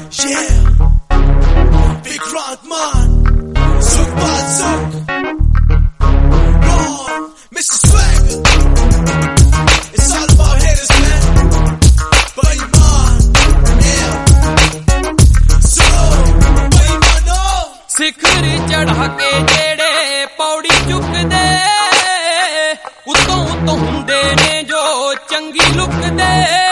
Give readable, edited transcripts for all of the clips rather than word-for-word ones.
Yeah, Big Rockman, Zook Bad Zook, Ron, Mr. Swagger. It's all about haters, man. Bayman, yeah. So, Bayman, no. ਸਿਖਰ ਚੜ੍ਹਾ ਕੇ ਜਿਹੜੇ ਪੌੜੀ ਚੁੱਕਦੇ ਉਤੋਂ ਉਤੋਂ ਹੁੰਦੇ ਨੇ ਜੋ ਚੰਗੀ ਲੁਕਦੇ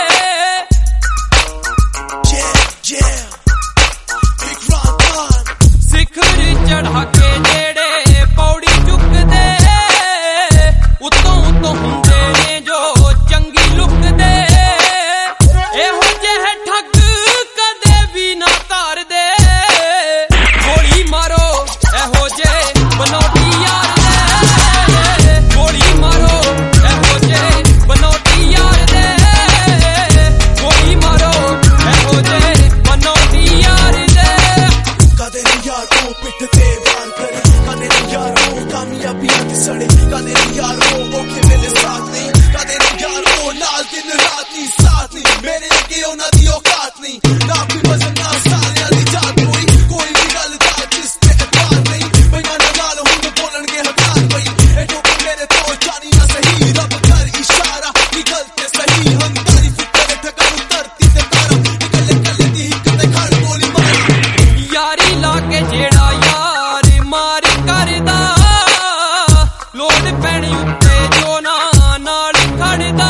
ਸਿਖਰ ਚੜ੍ਹਾ ਕੇ ਜਿਹੜੇ ਪੌੜੀ ਚੁੱਕਦੇ ਉਤੋਂ ਉਤੋਂ ਹੁੰਦੇ ਨੇ ਜੋ ਚੰਗੀ ਲੁਕਦੇ ਇਹੋ ਜਿਹੇ ਠੱਗ ਕਦੇ ਵੀ ਨਾ ਧਾਰਦੇ ਗੋਲੀ ਮਾਰੋ ਇਹੋ ਜਿਹੇ ਬਨੌਟੀ ਯਾਰ ਦੇ ਗੋਲੀ ਮਾਰੋ ਇਹੋ ਜਿਹੇ ਬਨੌਟੀ ਯਾਰ ਦੇ ਗੋਲੀ ਮਾਰੋ ਇਹੋ ਜਿਹੇ ਬਨੌਟੀ ਯਾਰ ਦੇ ਕਦੇ ਨਹੀਂ ਯਾਰੋ ਪਿੱਠ ਤੇ ਵਾਰ ਕਰੇ ਕਦੇ ਨਹੀਂ ਯਾਰੋ ਕਾਮਯਾਬੀਆਂ ਤੇ ਸੜੇ ਕਦੇ ਨਹੀਂ ਯਾਰੋ ਔਖੇ ਵੇਲੇ ਸਾਥ ਨਹੀਂ ਕਦੇ ਨਹੀਂ ਯਾਰੋ ਨਾਲ ਦਿਨ ਰਾਤ ਨਹੀਂ ਸਾਥ ਨਹੀਂ ਮੇਰੇ ਅੱਗੇ ਉਹਨਾਂ ਦੀ ਔਕਾਤ ਨਹੀਂ ਨਾ ਕੋਈ ਵਜ਼ਨ ਨਾ ਸਾਰਿਆਂ ਦੀ ਜਾਤ ਕੋਈ ਵੀ ਗੱਲ ਦਾ ਜਿਸ ਤੇ ਇਤਬਾਰ ਨਹੀਂ ਬੇਈਮਾਨਾਂ ਨਾਲ ਹੁਣ ਬੋਲਣਗੇ ਹਜ਼ਾਰ ਬਈ ਇਹ ਜੋ ਮੇਰੇ ਤੋਂ ਜਾਣੀ ਨਾ ਸਹੀ ਰੱਬ ਕਰ ਇਸ਼ਾਰਾ ਕੀ ਗਲਤ ਤੇ ਸਹੀ ਹੰਕਾਰੀ ਫਿੱਕਰ ਠਗਾ ਨੂੰ ਧਰਤੀ ਤੇ ਤਾਰਾ ਨਿਕਲੇ ਕੱਲੇ ਦੀ ਹਿੱਕ ਤੇ ਖੜ ਗੋਲੀ ਮਾਰ ਯਾਰੀ ਲਾ ਕੇ ਜਿਹੜਾ ਯਾਰ ਮਾਰ ਕਰਦਾ ਲੋੜ ਪੈਣੀ ਉੱਤੇ ਜੋ ਨਾ ਨਾਲ ਖੜਦਾ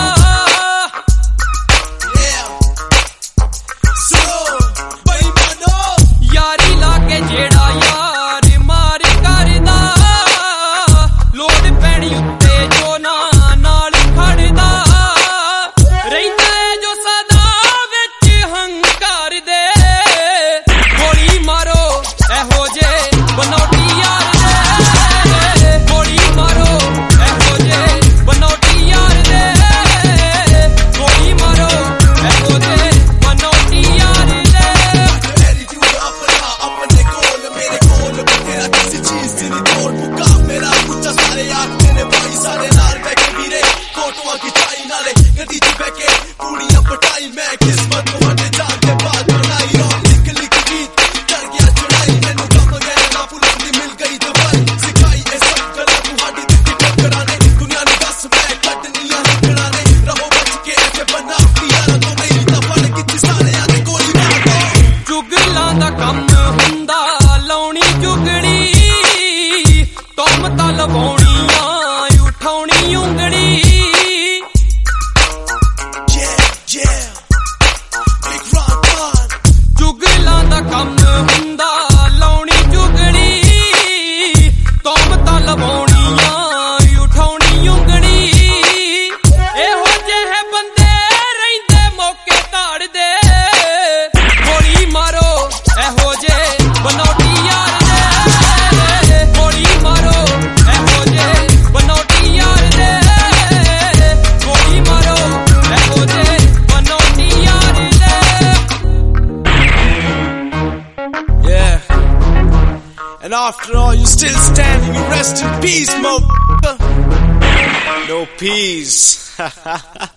ਯਾਰੀ ਲਾ ਕੇ ਜਿਹੜਾ ਯਾਰ ਮਾਰ ਕਰਦਾ ਲੋੜ ਪੈਣੀ ਉੱਤੇ ਜੋ ਨਾ ਨਾਲ ਖੜਦਾ ਰਹਿੰਦਾ ਏ ਜੋ ਸਦਾ ਵਿੱਚ ਹੰਕਾਰ ਦੇ ਗੋਲੀ ਮਾਰੋ ਇਹੋ ਜਿਹੇ ਬਨੌਟੀ ਯਾਰ ਦੇ ਗੋਲੀ ਮਾਰੋ ਇਹੋ ਜਿਹੇ ਬਨੌਟੀ ਯਾਰ ਦੇ ਗੋਲੀ ਮਾਰੋ ਇਹੋ ਜਿਹੇ ਬਨੌਟੀ ਯਾਰ ਦੇ ਐਟੀਟਿਊਡ ਆਪਣਾ ਆਪਣੇ ਕੋਲ ਮੇਰੇ ਕੋਲ ਬਥੇਰਾ ਕਿਸੇ ਚੀਜ਼ ਦੀ ਨਹੀਂ ਤੋੜ ਮੁਕਾ ਮੇਰਾ ਉੱਚਾ ਸਾਰੇ ਆਖਦੇ ਨੇ ਭਾਈ ਸਾਰੇ ਨਾਲ ਬਹਿ ਕੇ ਵੀਰੇ ਫੋਟੋਆਂ ਖਿਚਾਈ ਨਾਲੇ ਗੱਡੀ 'ਚ ਬਹਿ ਕੇ ਕੁੜੀਆਂ ਪਟਾਈ ਮੈਂ ਕਿਸਮਤ ਤੁਹਾਡੇ ਜਾਣ ਦੇ ਬਾਅਦ ਬਣਾਈ ਰੌਣ ਲਿਖ ਲਿਖ ਗੀਤ ਚੜ ਗਿਆ ਚੜਾਈ ਮੈਨੂੰ ਕੰਮ ਗਏ ਨਾ ਫੁੱਲਾਂ ਦੀ ਮਿਲ ਗਈ ਦਵਾਈ ਸਿਖਾਈ ਇਹ ਸਭ ਕਲਾ ਤੁਹਾਡੀ ਦਿੱਤੀ ਟੱਕਰਾਂ ਨੇ ਦੁਨੀਆ ਨੂੰ ਦੱਸ ਮੈਂ ਕੱਟਣੀਆਂ ਹੱਕੜਾਂ ਨੇ ਰਹੋ ਬਚ ਕੇ ਇੱਥੇ ਬਨਾਵਟੀਆਂ ਤੋਂ ਨਹੀਂ ਤਾਂ ਫੜ ਕਿੱਥੇ ਸਾਰਿਆਂ ਦੇ ਗੋਲੀ ਮਾਰ ਦੋ ਚੁਗਲਾਂ ਦਾ ਕੰਮ ਹੁੰਦਾ ਲਾਉਣੀ ਚੁਗਲੀ ਤੁਮਤਾਂ ਲਵਾਉਣੀਆਂ ਉਠਾਉਣੀ ਉਂਗਲੀ Big Rockman, ਚੁਗਲਾਂ ਦਾ ਕੰਮ ਹੁੰਦਾ ਲਾਉਣੀ ਚੁਗਲੀ ਤੁਮਤਾਂ ਲਵਾਉਣੀਆਂ ਉਠਾਉਣੀ ਉਂਗਲੀ ਇਹੋ ਜਿਹੇ ਬੰਦੇ ਰਹਿੰਦੇ ਮੌਕੇ ਧਾੜਦੇ ਗੋਲੀ ਮਾਰੋ ਇਹੋ ਜਿਹੇ ਬਨੌਟੀ ਯਾਰ ਦੇ ਗੋਲੀ ਮਾਰੋ ਇਹੋ ਜਿਹੇ ਬਨੌਟੀ ਯਾਰ ਦੇ ਗੋਲੀ ਮਾਰੋ ਇਹੋ ਜਿਹੇ ਬਨੌਟੀ ਯਾਰ ਦੇ yeah. And after all, you still standing. You rest in peace, motherfucker. No peace.